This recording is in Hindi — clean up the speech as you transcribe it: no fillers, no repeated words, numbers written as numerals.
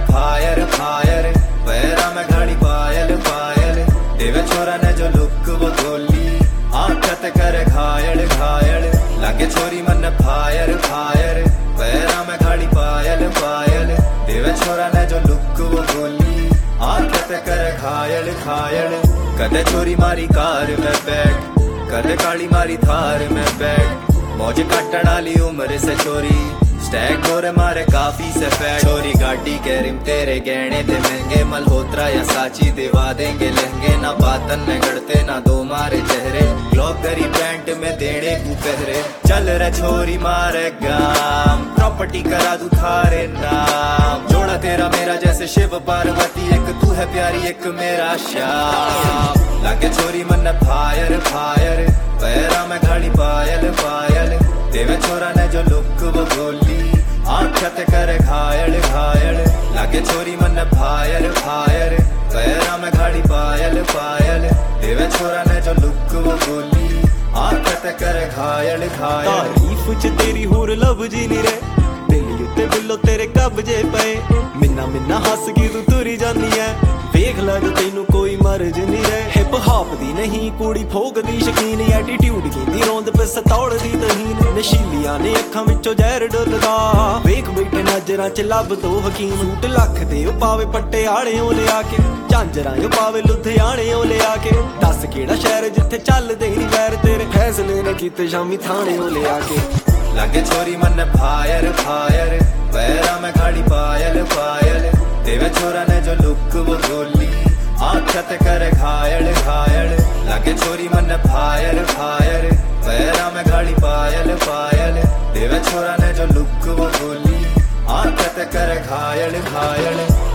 फायर फायर, पैरा में घड़ी पायल पायल, देवे छोरा ने जो लुक वो गोली, आंखत करे घायल घायल, लगे छोरी मन फायर फायर, पैरा में घड़ी पायल पायल, देवे छोरा ने जो लुक वो गोली, आंखत करे घायल घायल। कदे चोरी मारी कार में बैठ, कदे काली मारी थार में बैठ, मौज काटण वाली उम्र से चोरी, स्टैक गोरे मारे काफी से फैट, चोरी गाड़ी के रिम तेरे गहने थे महंगे, मल्होत्रा या साची दिवा देंगे लहंगे, ना बातन में गड़ते ना दो मारे चेहरे, ग्लॉक गरी पैंट में देने को पहरे, चल रे छोरी मारे गाम, प्रॉपर्टी करा दू थारे नाम, जोड़ा तेरा मेरा जैसे शिव पार्वती, एक तू है प्यारी एक मेरा श्याम, लगे छोरी मन फायर फायर, पैरा में घड़ी पायल पायल, देवे छोरा ने जो लुक वो गोली, आंखत करे घायल घायल, लगे छोरी मन फायर फायर, पैरा में घड़ी पायल पायल, देवे छोरा ने जो लुक वो गोली, आंखत करे घायल घायल। तारीफ च तेरी होर लब जी नी रे, दिल उत्ते बिल्लो तेरे कब्जे पे, मिन्ना मिन्ना हस के तू तुरी जानी है, वेख लग तेनू कोई मर्ज नी रे, हिप हॉप दी नहीं कुड़ी फोक दी शकीन, एटीट्यूड की दी रोंद पे सतौड़ दी तहीन, नशीलियां ने अखां विचों जहर डुलदा, वेख बैठे नजरां च लब दो हकीम, सूट लख दे पावे पटियालेओ लिया के, झांजरां जो पावे लुधियानेओ लिया के, दस केड़ा शहर जिथे चलदे नी वैर तेरे, फैसले ने कीते शामी थानेओ लिया के, लगे छोरी मन फायर फायर, पैरा में घड़ी पायल पायल, देवे छोरा ने जो लुक वो गोली, आंखत करे घायल घायल, लगे छोरी मन फायर फायर, पैरा में घड़ी पायल पायल, देवे छोरा ने जो लुक वो गोली, आंखत करे घायल घायल।